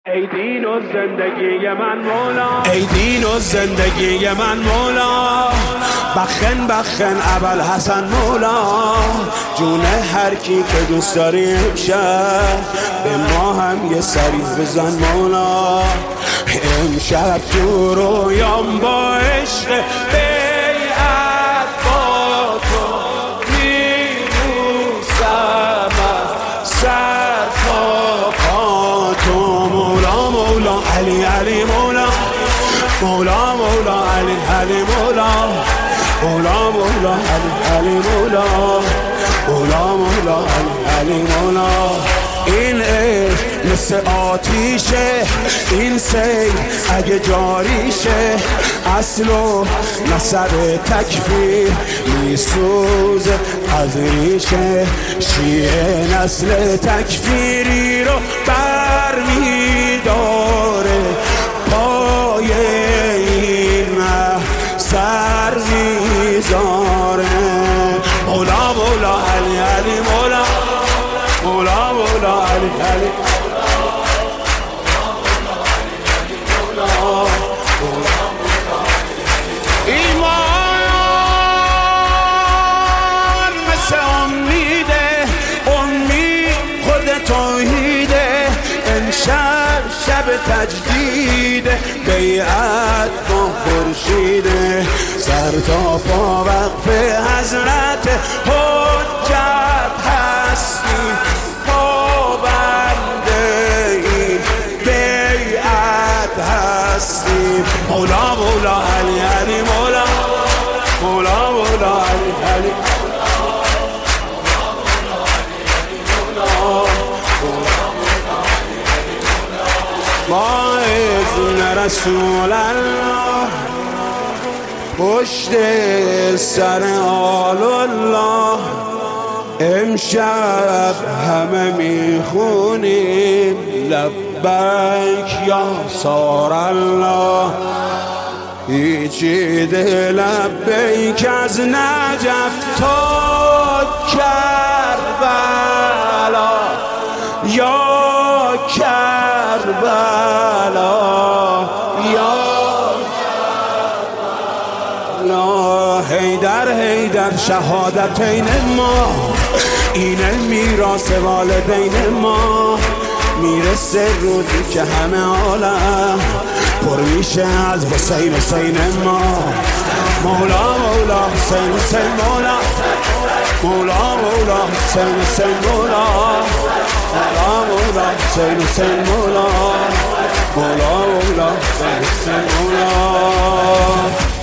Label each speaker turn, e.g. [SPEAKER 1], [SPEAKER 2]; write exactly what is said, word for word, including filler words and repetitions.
[SPEAKER 1] ای دین و زندگی من مولا، ای دین و زندگی من مولا، بخن بخن ابوالحسن مولا، جون هر کی که دوست داری امشب به ما هم یه سری بزن مولا. امشب تو رویام با عشق بیعت با تو میبوسم از سر تا پا تو مولا مولا علی علی مولا، مولا مولا علی علی مولا، مولا مولا علی علی مولا، مولا مولا علی علی مولا. این عشق مثل آتیشه، این سیل اگه جاریشه، اصل و نسب تکفیر میسوزه از ریشه. شیعه نسل تکفیری رو بر میداره، پای این مه سر میذاره. مولا مولا علی علی مولا، مولا مولا علی علی ایمان مثل امیده، امید خود توحیده. امشب شب تجدیده، بیعت با خورشیده. سر تا پا وقف حضرت حجت هستی، مولا مولا علی علی مولا، مولا مولا علی علی با اذن رسول الله پشت سر آل الله. امشب همه میخونیم لبیک یا سار الله. پیچیده لبیک از نجف تا کربلا، یا کربلا یا کربلا. حیدر حیدر شهادتین ما، این میراث والدین ما. میرسه روزی که همه عالم پر میشه از حسین حسین ما. مولا مولا حسین حسین مولا، مولا مولا حسین حسین مولا، مولا مولا حسین حسین مولا، مولا مولا حسین حسین مولا.